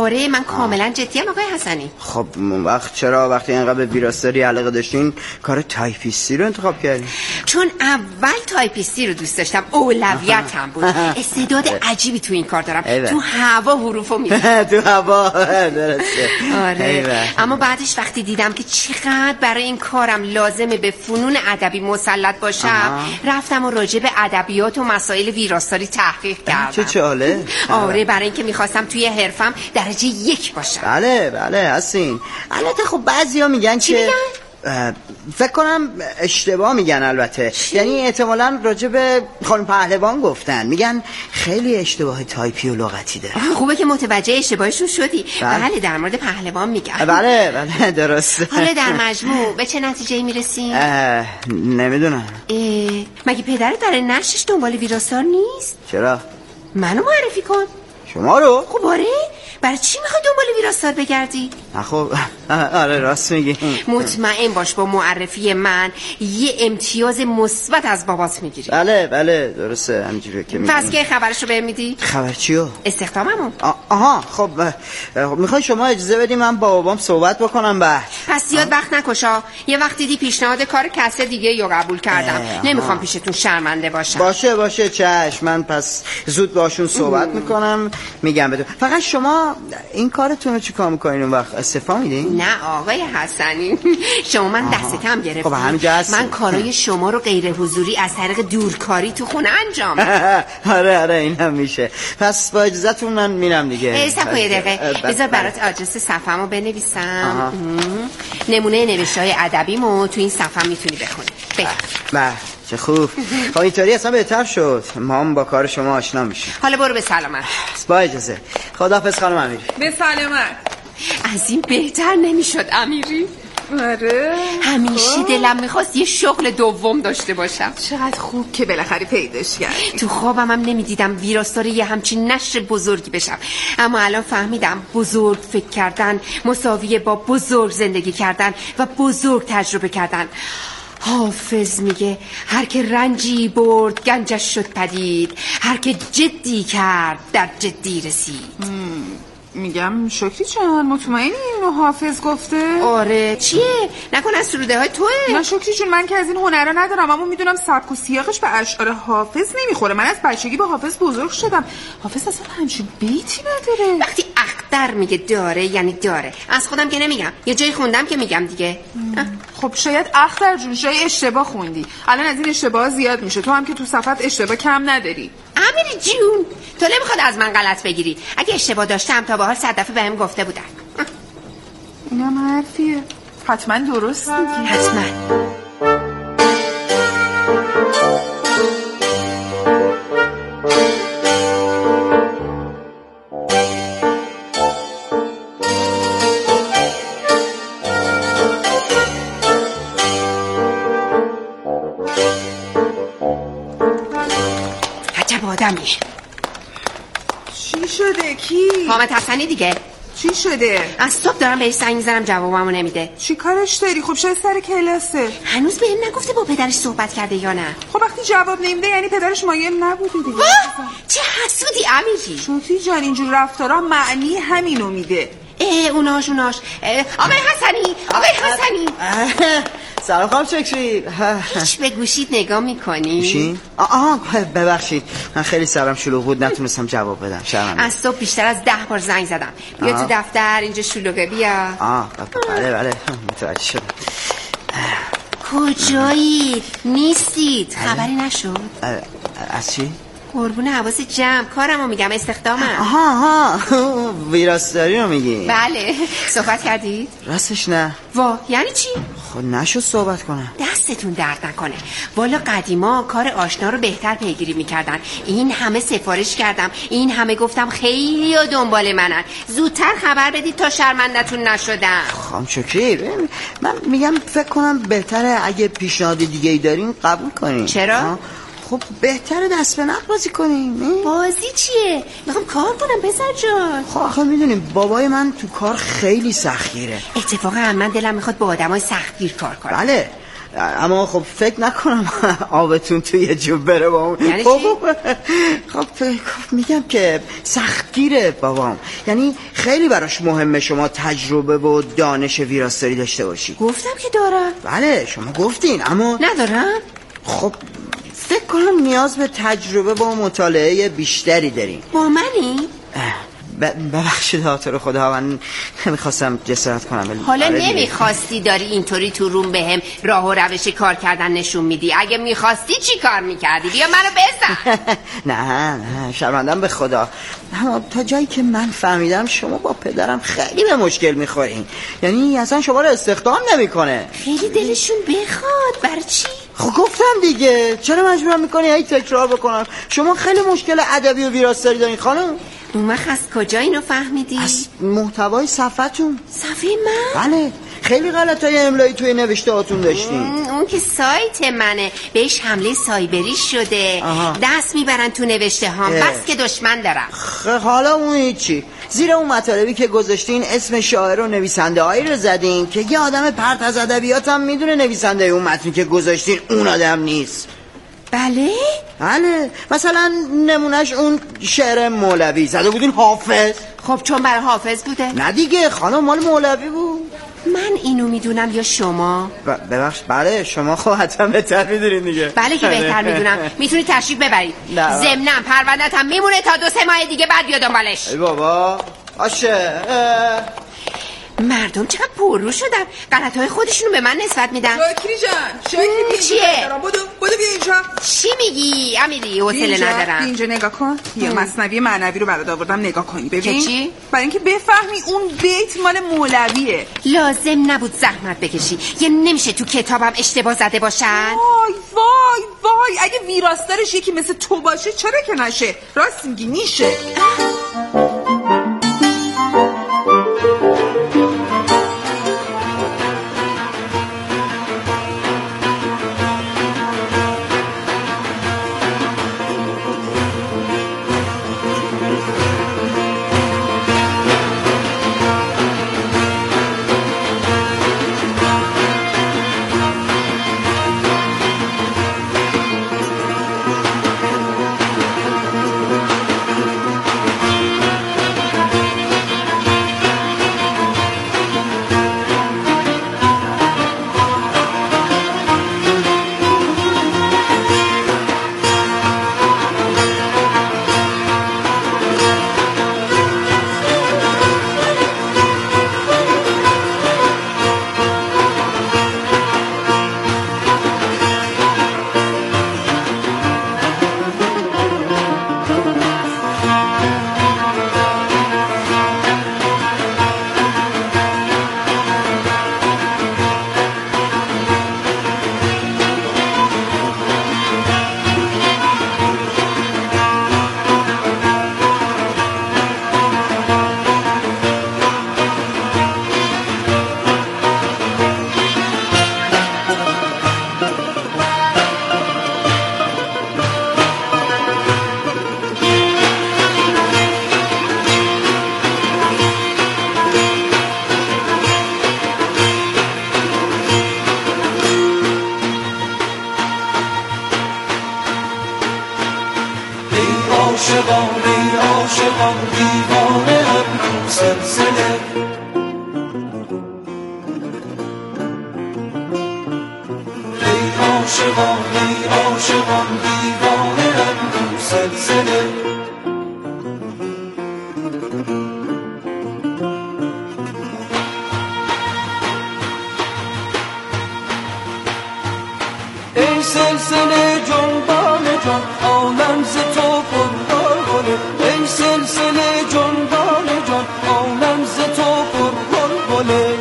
آره من کاملا جدیم آقای حسنی. خب وقت چرا وقتی اینقدر به ویراستاری علاقه داشتین کار تایپیستی رو انتخاب کردین؟ چون اول تایپیستی رو دوست داشتم، اولویتم بود. استعداد عجیبی تو این کار دارم. تو هوا حروفو میزنم. تو هوا درسته. آره اما بعدش وقتی دیدم که چقدر برای این کارم لازمه به فنون ادبی مسلط باشم، رفتم و راجع به ادبیات و مسائل ویراستاری تحقیق کردم. چه چاله؟ آره برای اینکه میخواستم توی حرفم درجه 1 باشم. بله هستین. البته خب بعضیا میگن که فکر کنم اشتباه میگن، البته یعنی احتمالاً راجع به خانم پهلوان گفتن، میگن خیلی اشتباه تایپی و لغتی داره. خوبه که متوجه اشتباهشون شدی. بله در مورد پهلوان میگن. بله درسته. حالا در مجموع به چه نتیجه‌ای میرسیم؟ نمیدونم. مگه پدرت برای نشرش دنبال ویراستار نیست؟ چرا؟ منو معرفی کن. شما رو؟ خب آره برای چی میخوای دنبال ویراستار بگردی؟ خب آره راست میگی. مطمئن باش با معرفی من یه امتیاز مثبت از بابات میگیری. بله درسته همینجوریه که میگی. پس که خبرشو بهم میدی؟ خبر چیو؟ استخداممو. آها خب میخوای شما اجازه بدی من با بابام صحبت بکنم بعد؟ پس زیاد وقت نکشا. یه وقت دیدی پیشنهاد کار کس دیگه یا قبول کردم. نمیخوام پیشتون شرمنده باشم. باشه چشم. من پس زود باشون صحبت میکنم میگم بدون. فقط شما این کارتون رو چیکار میکنین اون وقت؟ استعفا میدین؟ نه آقای حسنی شما من دست کم گرفتم. خب همینجا هست. من کارای شما رو غیر حضوری از طریق دورکاری تو خونه انجام آره این هم میشه. پس با اجازهتون من میرم دیگه. صبر یه دقیقه بذار برات آدرس صفحه‌مو بنویسم. نمونه نوشته‌های ادبیمو تو این صفحه میتونی بخونی. بله چه خوب. خب اینطوری اصلا بهتر شد، ما هم با کار شما آشنا میشیم. حالا برو به سلامت. با اجازه. خداحافظ خانم امیری. به سلامت. از این بهتر نمیشد امیری. آره همیشه دلم میخواست یه شغل دوم داشته باشم. چقدر خوب که بالاخره پیداش کردی. تو خوابم هم نمیدیدم ویراستار یه همچین نشر بزرگی بشم، اما الان فهمیدم بزرگ فکر کردن مساویه با بزرگ زندگی کردن و بزرگ تجربه کردن. حافظ میگه هر که رنجی برد گنجش شد پدید، هر که جدی کرد در جدی رسید. میگم شکری جان مطمئنی اینو حافظ گفته؟ آره چیه؟ نکن از سروده های توه؟ نه شکری جون من که از این هنرها ندارم، اما میدونم سبک و سیاقش به اشعار حافظ نمیخوره. من از بچگی با حافظ بزرگ شدم. حافظ اصلا همچین بیتی نداره. وقتی اختر میگه داره یعنی داره. از خودم که نمیگم، یه جایی خوندم که میگم دیگه. خب شاید اختر جون جای اشتباه خوندی. الان از این اشتباه زیاد میشه. تو هم که تو صفحت اشتباه کم نداری. امیری جون تو نمیخواد از من غلط بگیری. اگه اشتباه داشتم تا به حال 100 دفعه بهم گفته بودن. اینم حرفیه. حتما درست میگی. حتما. آدمی. چی شده؟ کی؟ حامد حسنی دیگه. چی شده؟ از صبح دارم بهش زنگ میزنم جوابمو نمیده. چی کارش داری؟ خب شاید سر کلاسه. هنوز بهم نگفته با پدرش صحبت کرده یا نه. خب وقتی جواب نمیده یعنی پدرش مایل نبوده دیگه. چه حسودی امیری. شوخی جان اینجور رفتارا معنی همینو میده. اوناش آقای حسنی سلام خانم شکری. هیچ به گوشید نگاه میکنی؟ گوشی؟ ببخشید من خیلی سرم شلوغ بود نتونستم جواب بدم. شرمنده. از صبح بیشتر از 10 بار زنگ زدم. بیا تو دفتر اینجا شلوغه بیا. بله متوجه شدم. کجایید؟ نیستید؟ خبری نشد؟ از چی؟ قربون حواس جمع کارمو میگم استخدامم. ویراستاری رو میگی؟ بله صحبت کردید؟ راستش نه. یعنی چی؟ خب نشد صحبت کنم. دستتون درد نکنه. والا قدیما کار آشنا رو بهتر پیگیری میکردن. این همه سفارش کردم، این همه گفتم خیلی دنبال منن. زودتر خبر بدید تا شرمندتون نشدم. خانم شکری من میگم فکر کنم بهتره اگه پیشنهاد دیگه ای دارین قبول کنین. چرا؟ خب بهتره دست به نقد بازی کنیم. بازی چیه؟ میخوام کار کنم پسر جان. خب آخه میدونیم بابای من تو کار خیلی سختگیره. اتفاقا من دلم میخواد با آدمای سختگیر کار کنم. بله اما خب فکر نکنم آبتون توی جوب بره با اون. یعنی خب میگم که سختگیره بابام، یعنی خیلی براش مهمه شما تجربه و دانش ویراستاری داشته باشی. گفتم که دارم. بله شما گفتین اما ندارم. خب فکر کنم نیاز به تجربه و مطالعه بیشتری دارین. با منی؟ ببخشید تو رو خدا، من نمیخواستم جسارت کنم. حالا نمیخواستی داری اینطوری تو روم بهم راه و روش کار کردن نشون میدی. اگه میخواستی چی کار میکردی؟ بیا منو بزن. نه شرمندم به خدا، اما تا جایی که من فهمیدم شما با پدرم خیلی به مشکل میخورین، یعنی اصلا شما رو استخدام نمیکنه. خیلی دلشون بخواد. برای چی؟ خب گفتم دیگه، چرا مجبورم میکنی هی تکرار بکنم؟ شما خیلی مشکل ادبی و ویراستاری دارین خانم. اون وقت از کجا اینو فهمیدی؟ از محتوای صفحتون. صفحه من؟ بله خیلی غلطای املایی توی نوشته هاتون داشتین. اون که سایت منه، بهش حمله سایبری شده. دست میبرن تو نوشته هام. بس که دشمن دارم. حالا اون هیچی، زیر اون مطالبی که گذاشتین اسم شاعر و نویسنده هایی رو زدین که یه آدم پرت از ادبیات هم میدونه نویسنده اون متنی که گذاشتین اون آدم نیست. بله مثلا نمونهش اون شعر مولوی زده بودین حافظ. خب چون برای حافظ بوده. نه دیگه خانم، مال مولوی بود. من اینو میدونم یا شما؟ ببخش بله شما خب حتما بهتر میدونین دیگه. بله که بهتر میدونم. میتونی تشریف ببرید. ضمناً پروندت هم میمونه تا 2-3 ماه دیگه بعد بیا دنبالش. ای بابا آشه. مردم چقدر پررو شدن، غلطهای خودشونو به من نسبت میدن. شاکری جان چیه؟ بودو بیا اینجا. چی میگی امیلی؟ حوصله ندارم. اینجا نگاه کن. یه مثنوی معنوی رو برات آوردم نگاه کنی ببین. چی؟ برای اینکه بفهمی اون بیت مال مولویه. لازم نبود زحمت بکشی. یه نمیشه تو کتابم اشتباه زده باشن. وای اگه ویراستارش یکی مثل تو باشه چرا که نشه؟ راست میگی میشه. عاشقان دیوانه ام رو سلسله ای عاشقان دیوانه ام رو سلسله ای سلسله جنبان جان عالم ز تو پرگل ای سلسله جنبان جان عالم ز تو پرگل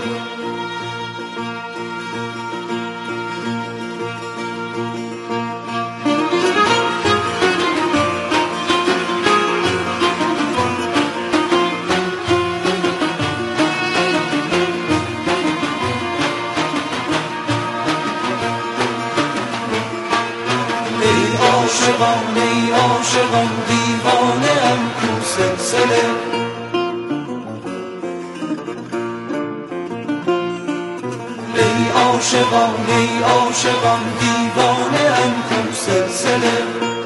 ای عاشقان دیوانه ام کو سلسله ای عاشقان ای عاشقان دیوانه ام کو سلسله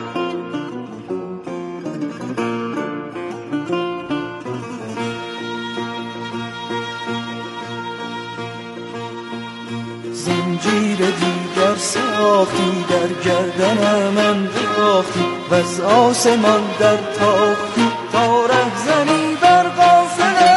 زنجیر دیگر ساختی در گردنم انداختی و از آسمان در تاختی تا رهزنی بر قافله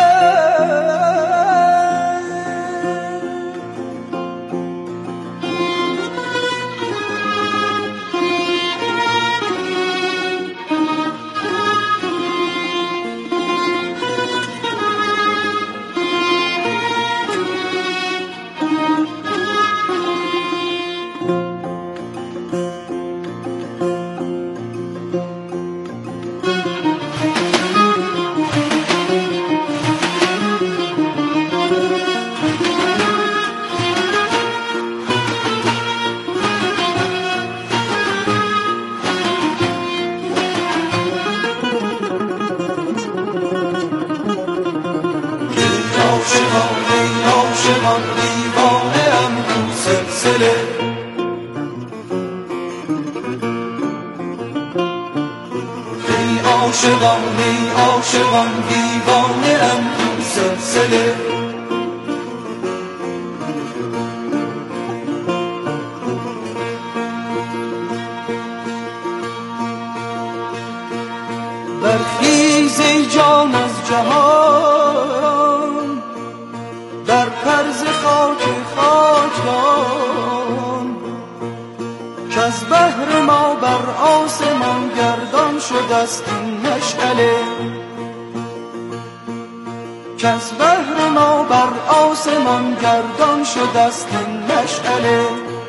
عاشقان دیوانه ام تو سلسله برخیز ای جان از جهان در پرز خاک خاکان که از بحر ما بر آسمان گردان شده است این مشعله که از بحر ما بر آسمان گردان شده است این مشعله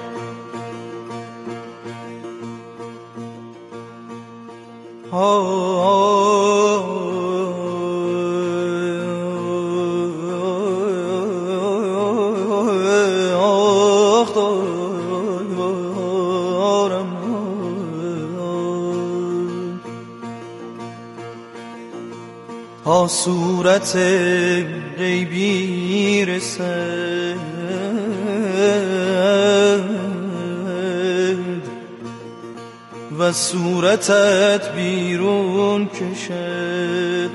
تا صورت غیبی رسد و صورتت بیرون کشد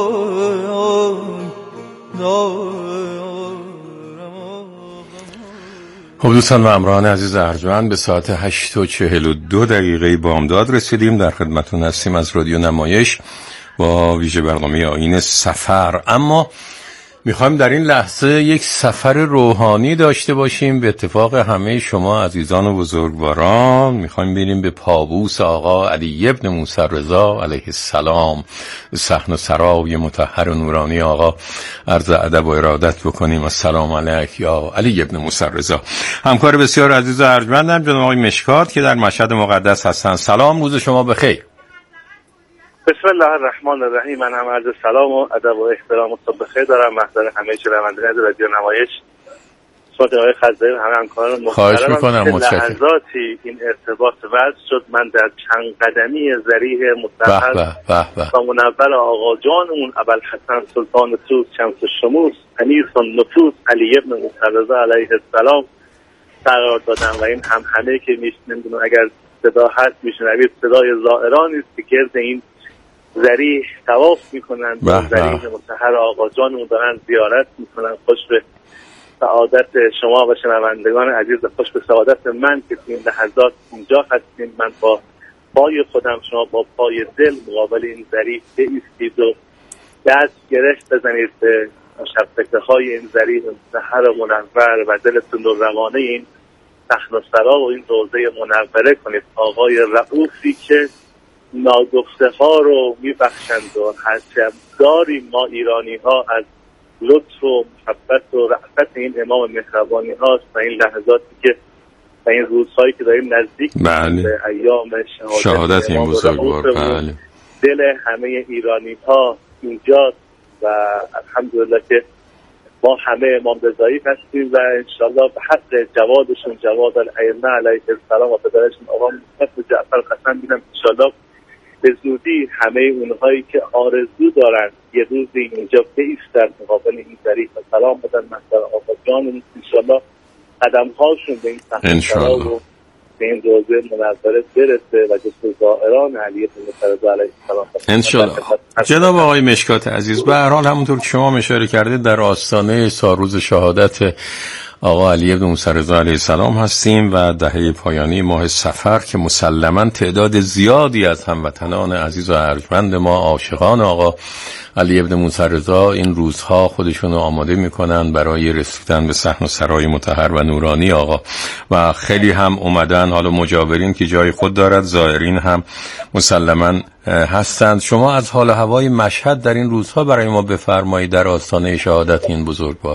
خب دوستان و همراهان عزیز ارجمند به ساعت 8:42 بامداد رسیدیم. در خدمتون هستیم از رادیو نمایش با ویژه برنامه آیین سفر. اما میخوایم در این لحظه یک سفر روحانی داشته باشیم. به اتفاق همه شما عزیزان و بزرگواران میخوایم بریم به پابوس آقا علی ابن موسی رضا علیه السلام، صحن و سرای مطهر و نورانی آقا عرض ادب و ارادت بکنیم. السلام علیک یا علی ابن موسی رضا. همکار بسیار عزیز و ارجمندم جناب آقای مشکات که در مشهد مقدس هستن. سلام، روز شما بخیر. بسم الله الرحمن الرحیم. من هم عرض سلام و ادب و احترام و صبح بخیر دارم محضر همه شنوندگان رادیو نمایش. صوت آقای خزایی همه همکاران محترمم. متشکرم. لحظاتی این ارتباط وصل شد، من در چند قدمی ذریح مطهر و منور آقا جانمون ابوالحسن سلطان طوس شمس الشموس انیس النفوس علی ابن موسی رضا علیه السلام قرار دادم و این همه که میشنوید اگر صدا هست میشنوید صدای زائرانی است که گرد این ذریح طواف میکنن، ذریح مطهر آقا جانمون دارن زیارت میکنن. خوش به سعادت شما و شنوندگان عزیز، خوش به سعادت من که این لحظات اینجا هستیم. من با پای خودم، شما با پای دل مقابل این ذریح بایستید و دست گرفت بزنید به شبتکه‌های این ذریح مطهر و منور و دلتون رو روانه این صحن و سرا و این روضه منوره کنید. آقای رؤوفی که ناگفته ها رو میبخشند و هرچند داریم ما ایرانی ها از لطف و محبت و رأفت این امام مهربانی هاست و این لحظاتی که و این روزهایی که داریم نزدیک به ایام شهادت این بزرگوار، دل همه ایرانی ها اینجاست و الحمدلله که ما همه امام رضایی هستیم و انشالله به حق جوادشون، جواد الائمه علیه السلام و پدرشون آقا مصطفی جعفر قسم میدم انشالله به زودی همه اونهایی که آرزو دارن یه روزی اینجا بایستن مقابل این ذریح و سلام بدن محضر آقا جانمون، انشالله قدم هاشون به این انشالله و به این روزه منوره برسه و جسد زائران علی بن موسی رضا علیه السلام انشالله. جناب آقای مشکات عزیز، به هر حال همونطور که شما اشاره کردید در آستانه سالروز شهادت آقا علی بن موسی رضا علیه السلام هستیم و دهه پایانی ماه صفر که مسلماً تعداد زیادی از هموطنان عزیز و ارجمند ما عاشقان آقا علی بن موسی رضا این روزها خودشونو آماده میکنن برای رسیدن به صحن و سرای مطهر و نورانی آقا و خیلی هم اومدن، حالا مجاورین که جای خود دارد، زائرین هم مسلماً هستند. شما از حال هوای مشهد در این روزها برای ما بفرمایید در آستانه شهادت این بزرگوار.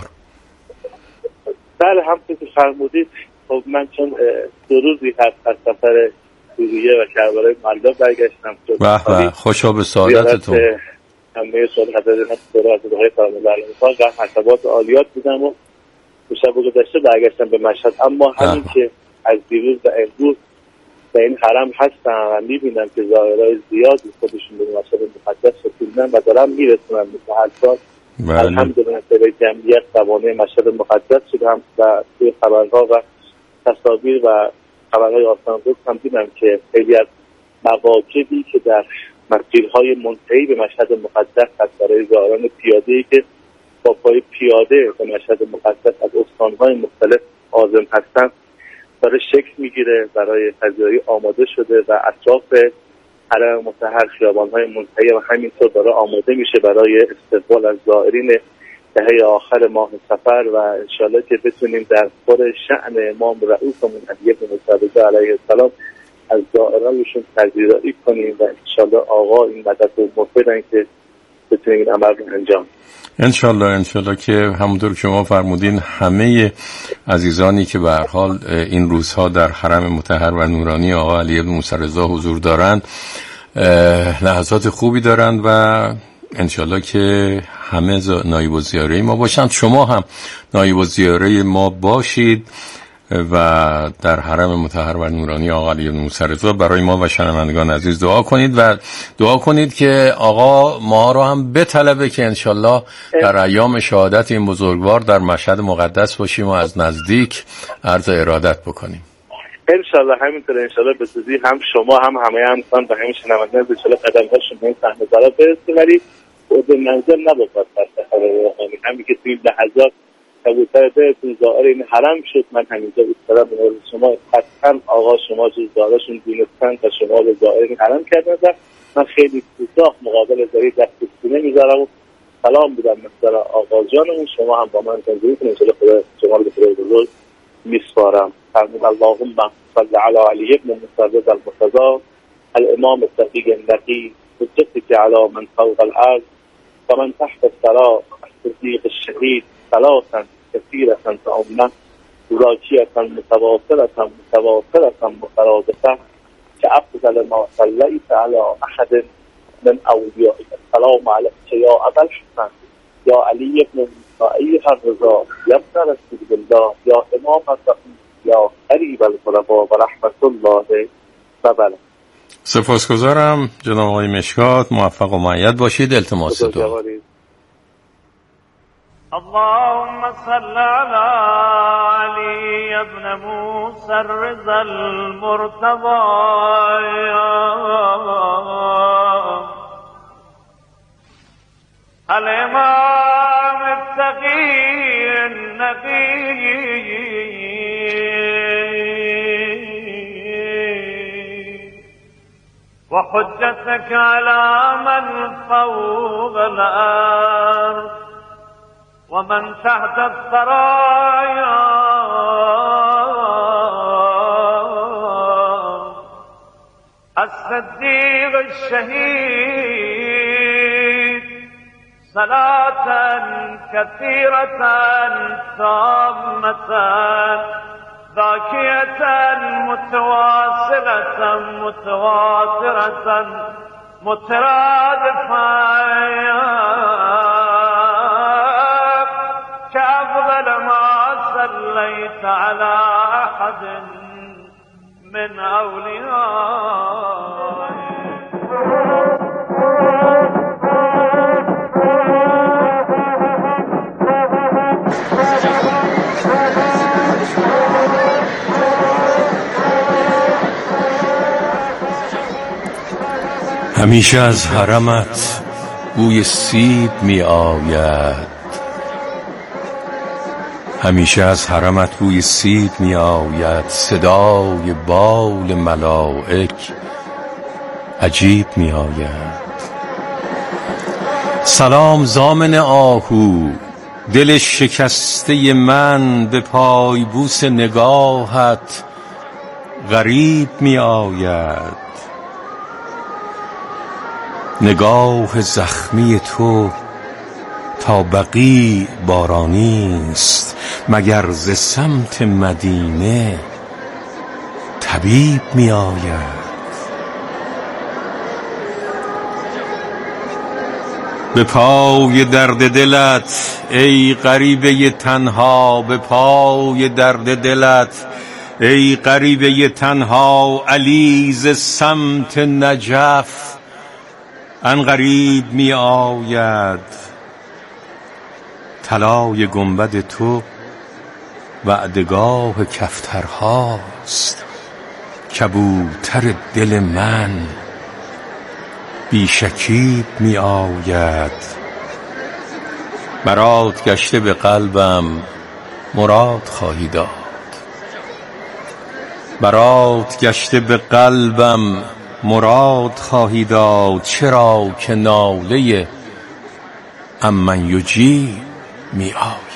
بله، همونطور که فرمودید، خب من چون 2 روزی هست از سفر سوریه و کربلای معلی برگشتم. به خوشا به سعادتتون. همه سال حضرت نصر های فرمانده علیه و حسابات عالیات بودم و شب گذشته برگشتم به مشهد. اما همین که از دیروز و امروز به این حرم هستم و میبینم که زائرای زیادی خودشون به مشهد مقدس رسیدن و دارم میرسونم مثل هر سال. الحمدلله به جمعیت سوانه مشهد مقدس شدم و توی خبرها و تصاویر و خبرهای آسمان روز هم دیدم که خیلی از مواقعی که در مسیرهای منتهی به مشهد مقدس هست برای زائران پیاده‌ای که با پای پیاده به مشهد مقدس از استانهای مختلف عازم هستند داره شکل میگیره، برای پذیرایی آماده شده و اطراف حرم مطهر خیابان‌های منتهی و همینطور داره آماده میشه برای استقبال از زائرین دهه آخر ماه صفر و انشالله که بتونیم در خور شأن امام رئوسمون علی بن موسی رضا علیه السلام از زائرانشون پذیرایی کنیم و انشالله آقا این مدد رو موفقن که بتونیم این عمل رو انجام. انشالله که همونطور که شما فرمودین همه عزیزانی که به هر حال این روزها در حرم مطهر و نورانی آقا علی بن موسی رضا حضور دارند لحظات خوبی دارند و انشالله که همه نایب الزیاره ما باشند. شما هم نایب الزیاره ما باشید و در حرم مطهر و نورانی آقا علی بن موسی رضا برای ما و شنوندگان عزیز دعا کنید و دعا کنید که آقا ما رو هم بطلبه که انشالله در ایام شهادت این بزرگوار در مشهد مقدس باشیم و از نزدیک عرض ارادت بکنیم. انشالله همینطور، انشالله به زودی هم شما هم همه همسان و همه شنوندگان انشالله قدم‌هاشون به این صحنه قرار برسه، ولی خود منزل نبود در سفر روحانی. همین که توی لحظات کبوتر بهتون زائر این حرم شد، من همینجا ایستادم به شما قطعا آقا شما جز زائرشون دونستن و شما به زائر این حرم کردن و من خیلی کوتاه مقابل زاری دست سینه میذارم و سلام بودم مثل آقا جانمون. شما هم با من تنظیم کنید، انشالله خدا شما رو به خدای بزرگ میسپارم. فرمود اللهم صل علی علی بن موسی رضا المرتضی الامام التقی النقی حجتك علی من فوق الارض و من تحت الثری الصدیق الشهید ثلاثا كثيرة فأمة راكية متواصلة مترادفة كأفضل ما صليت على أحد من أوليائك. السلام عليك يا أبا الحسن يا علي بن موسى الرضا يا ابن رسول الله يا إمام الصديق يا قریب القربا و رحمت الله و بله. سپاسگزارم جناب آقای مشکات، موفق و مؤید باشید. التماس دعا. اللهم صل على علي بن موسى الرضا المرتضى الإمام التقي النقي وحجتك على من فوق الأرض ومن تحت الثرايا الصديق الشهيد صلاة كثيرة تامة ذاكية متواصلة متواترة مترادفة كأفضل ما صليت على أحد من أوليائك. همیشه از حرمت بوی سیب می آید، همیشه از حرمت بوی سیب می آید، صدای بال ملائک عجیب می آید. سلام زامن آهو، دل شکسته من به پای بوس نگاهت غریب می آید. نگاه زخمی تو تا بقیع بارانی است، مگر ز سمت مدینه طبیب می آید. به پای درد دلت ای غریبه تنها، به پای درد دلت ای غریبه تنها، علی ز سمت نجف عنقریب می آید. طلای گنبد تو وعدگاه کفترهاست، کبوتر دل من بی شکیب می آید. برات گشته به قلبم مراد خواهی داد، برات گشته به قلبم مراد خواهی داد، چرا که ناله امن یجیب می آید.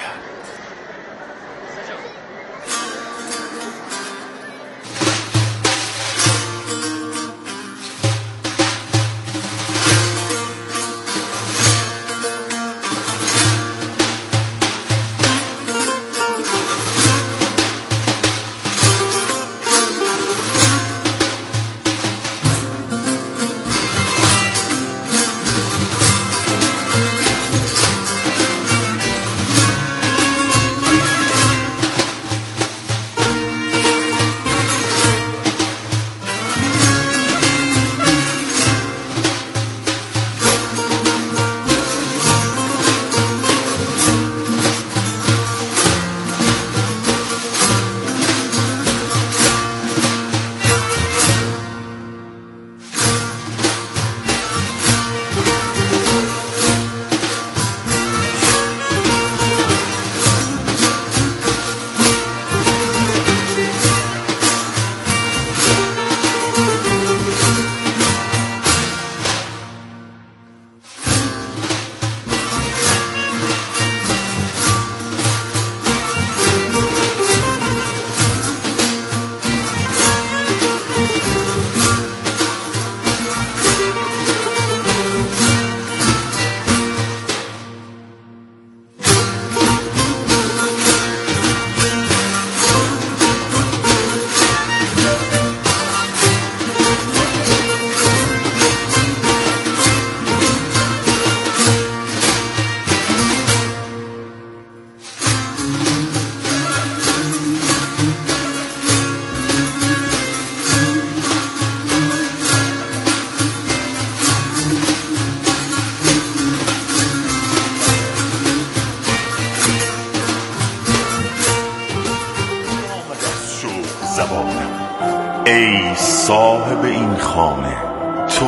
ای صاحب این خانه، تو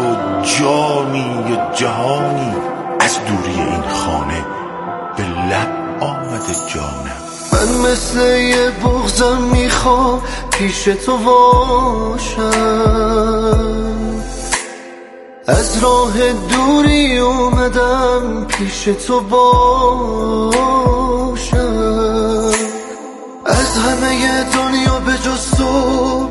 جانی و جهانی، از دوری این خانه به لب آمده جانم. من مثل یه بغضم میخوام پیش تو باشم، از راه دوری اومدم پیش تو باشم، از همه دنیا به جز تو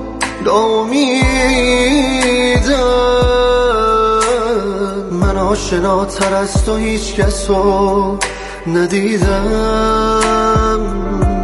ناامیدم. من آشناتر از تو هیچ کسو ندیدم.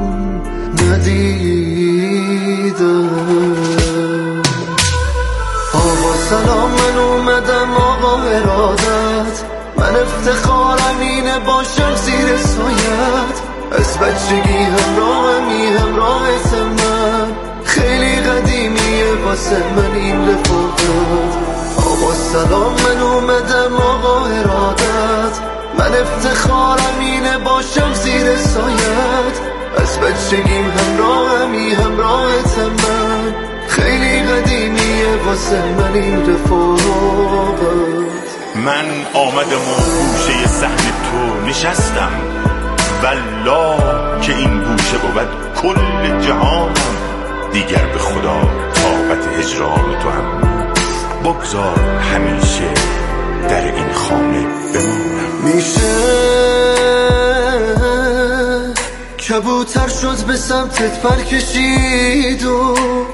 آقا سلام، من اومدم آقا ارادت، من افتخارم اینه باشم زیر سایت، از بچگی همراهمی همراهت من، خیلی قدیمیه واسه من این رفاقت. آقا سلام، من اومدم آقا ارادت، من افتخارم اینه باشم زیر سایت، از بچگیم همراهمی همراهت من، خیلی قدیمیه واسه من این رفاقت. من آمدم و گوشه صحن تو نشستم، والله که این گوشه بود کل جهانم. دیگر به خدا طاقت هجران تو هم، بگذار همیشه در این خانه بمانم. میشه کبوتر شد به سمتت پر کشید و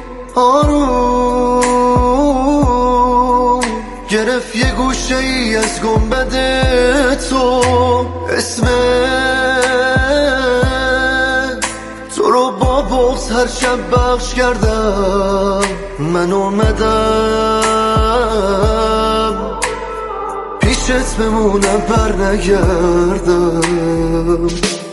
آروم گرفت یه گوشه ای از گنبد تو، اسم تو رو با بغض هر شب بخش کردم. من اومدم پیشت بمونم بر نگردم.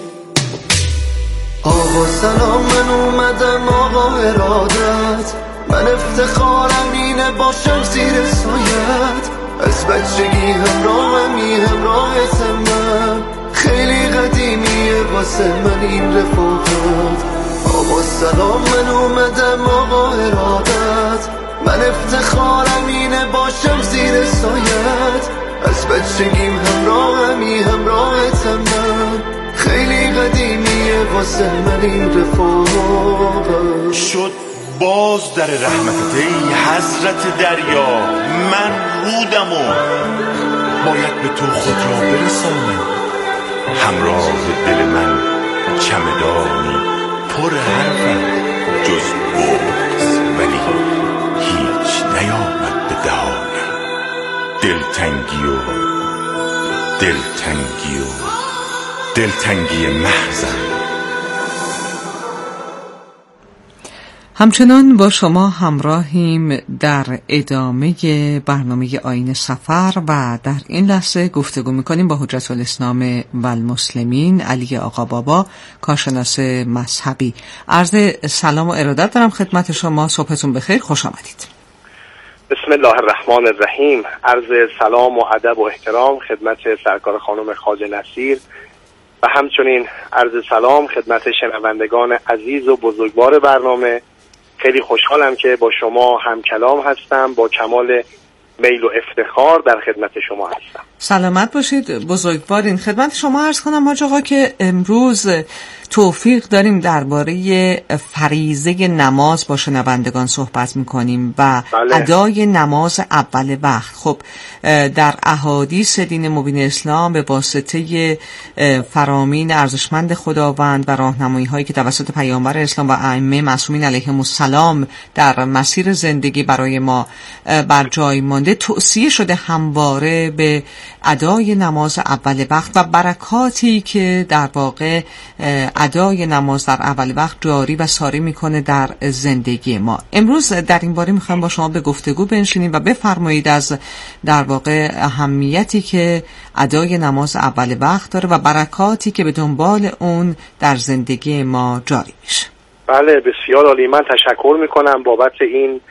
آقا سلام من اومدم آقا ارادت، من افتخارم اینه باشم زیر سایت. از بچگی همراهمی همراهتم، من خیلی قدیمیه واسه من این رفاقت. آقا سلام من اومدم آقا ارادت، من افتخارم اینه باشم زیر سایت. از بچگیم همراهمی همراهتم، من خیلی قدیمیه واسه من این رفاقت. شد باز در رحمتت ای حضرت دریا، من رودم و باید به تو خود را برسانم. همراه دل من چمدانی پر حرفت جز بغض، ولی هیچ نیامد به دهانم. دلتنگی و دلتنگی و دلتنگی محضم. همچنان با شما همراهیم در ادامه برنامه آیین سفر و در این لحظه گفتگو میکنیم با حجت الاسلام و المسلمین علی آقا بابا، کارشناس مذهبی. عرض سلام و ارادت دارم خدمت شما، صبحتون بخیر، خوش آمدید. بسم الله الرحمن الرحیم. عرض سلام و ادب و احترام خدمت سرکار خانم خواجه نصیر و همچنین عرض سلام خدمت شنوندگان عزیز و بزرگوار برنامه. خیلی خوشحالم که با شما هم کلام هستم، با کمال میل و افتخار در خدمت شما هستم. سلامت باشید بزرگوارین. خدمت شما عرض کنم حاج آقا که امروز توفیق داریم درباره فریضه نماز با شنوندگان صحبت میکنیم و ادای نماز اول وقت. خب در احادیث دین مبین اسلام به واسطه فرامین ارزشمند خداوند و راهنمایی هایی که توسط پیامبر اسلام و ائمه معصومین علیهم السلام در مسیر زندگی برای ما بر جای مانده، توصیه شده همواره به ادای نماز اول وقت و برکاتی که در واقع ادای نماز در اول وقت جاری و ساری میکنه در زندگی ما. امروز در این باره میخوایم با شما به گفتگو بنشینیم و بفرمایید از در واقع اهمیتی که ادای نماز اول وقت داره و برکاتی که به دنبال اون در زندگی ما جاری میشه. بله بسیار عالی. من تشکر میکنم بابت این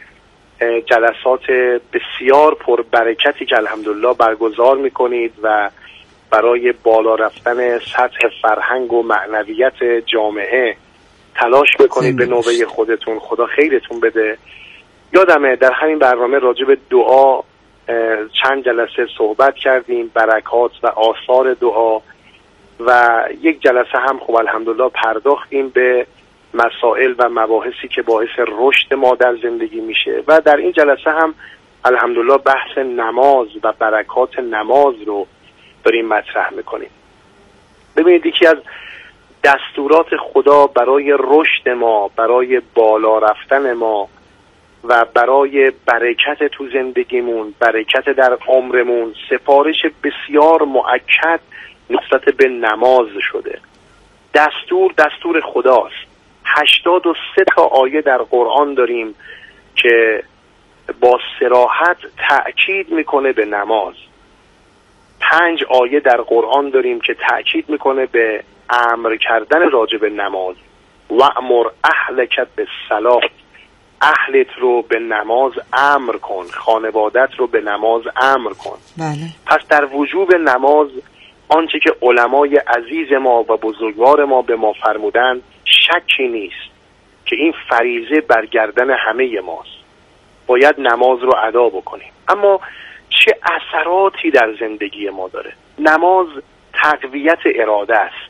جلسات بسیار پر برکتی که الحمدلله برگزار میکنید و برای بالا رفتن سطح فرهنگ و معنویت جامعه تلاش میکنید به نوبه خودتون. خدا خیرتون بده. یادمه در همین برنامه راجع به دعا چند جلسه صحبت کردیم، برکات و آثار دعا، و یک جلسه هم خب الحمدلله پرداختیم به مسائل و مباحثی که باعث رشد ما در زندگی میشه و در این جلسه هم الحمدلله بحث نماز و برکات نماز رو داریم مطرح میکنیم. ببینید یکی از دستورات خدا برای رشد ما، برای بالا رفتن ما و برای برکت تو زندگیمون، برکت در عمرمون، سفارش بسیار مؤکد نسبت به نماز شده. دستور خداست. 83 تا آیه در قرآن داریم که با صراحت تأکید میکنه به نماز. 5 آیه در قرآن داریم که تأکید میکنه به امر کردن راجع به نماز. وأمر اهلک بالصلاة، اهلت رو به نماز امر کن، خانوادت رو به نماز امر کن. بله. پس در وجوب نماز آنچه که علمای عزیز ما و بزرگوار ما به ما فرمودند شکی نیست که این فریضه برگردن همه ماست. باید نماز رو ادا بکنیم. اما چه اثراتی در زندگی ما داره؟ نماز تقویت اراده است.